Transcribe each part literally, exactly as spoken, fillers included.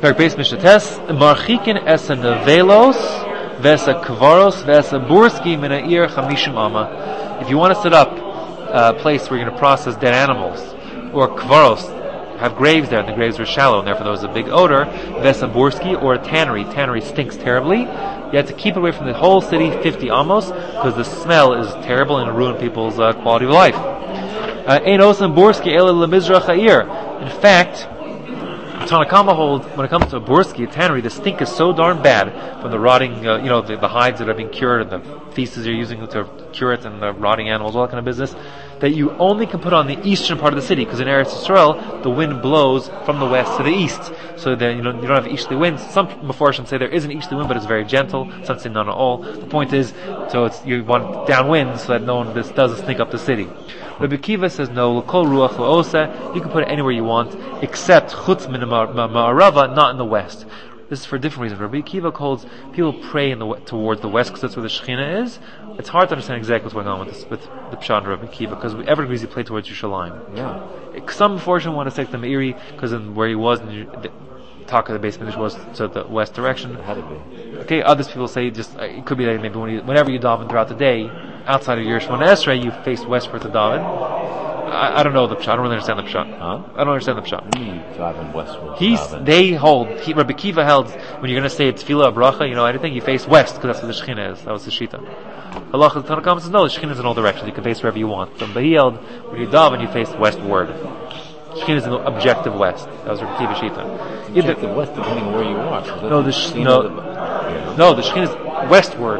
Perek Beis Mishnah Tes, Marchikin esa nevelos, vesa kvaros, vesa burski min ha'ir chamishim ama. If you want to set up a place where you're going to process dead animals, or kvaros, have graves there, and the graves are shallow, and therefore there was a big odor, vesa burski, or a tannery. Tannery stinks terribly. You have to keep it away from the whole city, fifty amos, because the smell is terrible and it'll ruin people's uh, quality of life. Ein osam burski ela lemizrach ha'ir. In fact, Tanakama holds, when it comes to a burski, a tannery, the stink is so darn bad from the rotting, uh, you know, the, the hides that are being cured and the feces you're using to cure it and the rotting animals, all that kind of business, that you only can put on the eastern part of the city, because in Eretz Yisrael, the wind blows from the west to the east. So that, you know, you don't have easterly winds. Some Mefarshim say there is an easterly wind, but it's very gentle. Some say none at all. The point is, so it's, you want downwind so that no one, this doesn't stink up the city. Rabbi Akiva says no, l'kol ruach la'osa, you can put it anywhere you want, except chutz min ma'arava, not in the west. This is for a different reason. Rabbi Akiva calls people pray in the towards the west because that's where the Shekhinah is. It's hard to understand exactly what's going on with this, with the Pshat of Rabbi Akiva, because everyone agrees he played towards Yerushalayim. Yeah. Some Mefarshim want to take the Meiri because in where he was, in the talk of the base Mikdash was to the west direction. It had to be. Okay, others people say just uh, it could be that maybe when you, whenever you daven throughout the day, outside of Yerush Shemona Esrei, you face westward to daven. I, I don't know the pshat. I don't really understand the pshat. Huh? I don't understand the pshat. You daven westward. He's daven. they hold. He, Rabbi Kiva held when you're going to say tefillah bracha, you know, anything you face west because that's where the Shekhinah is. That was the shita. Allah the Tanakh says no, the Shekhinah is in all directions. You can face wherever you want. So, but he held when you daven, you face westward. Shekhinah is in the objective west. That was Rabbi Kiva shita. Objective west, depending on where you are. No, the sh- no, the, yeah. no, the Shekhinah is westward.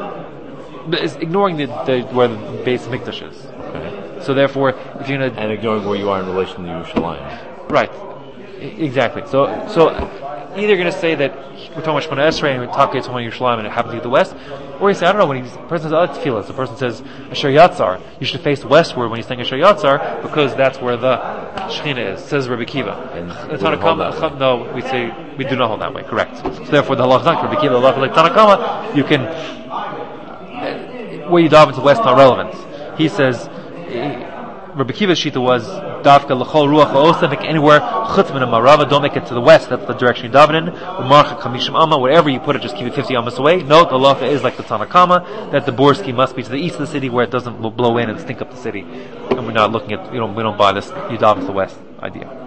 But it's ignoring the, the where the base of Mikdash is. Okay. So therefore, if you're gonna and ignoring where you are in relation to Yerushalayim. Right. I- exactly. So so either you're going to say that we're talking about Shemona Esrei and we're talking about Yerushalayim and it happens to be the west, or you say I don't know when the person says other tefillah, the person says Asher Yatzar, you should face westward when he's saying Asher Yatzar because that's where the Shekhinah is. Says Rabbi Kiva. And the Tanakama, no, we say we do not hold that way. Correct. So therefore, the halach is not Rabbi Kiva. The halach like Tanakama, you can. Where you daven to west not relevant. He says Rabbi Kiva's shita was dafka l'chol ruach la'osa, make anywhere chutz min ha'marava, don't make it to the west, that's the direction you daven in. U'marcha kamishim amma, wherever you put it, just keep it fifty amas away. Note, the halacha is like the Tanakama, that the borski must be to the east of the city where it doesn't blow in and stink up the city. And we're not looking at, you know, we don't buy this, you daven to the west idea.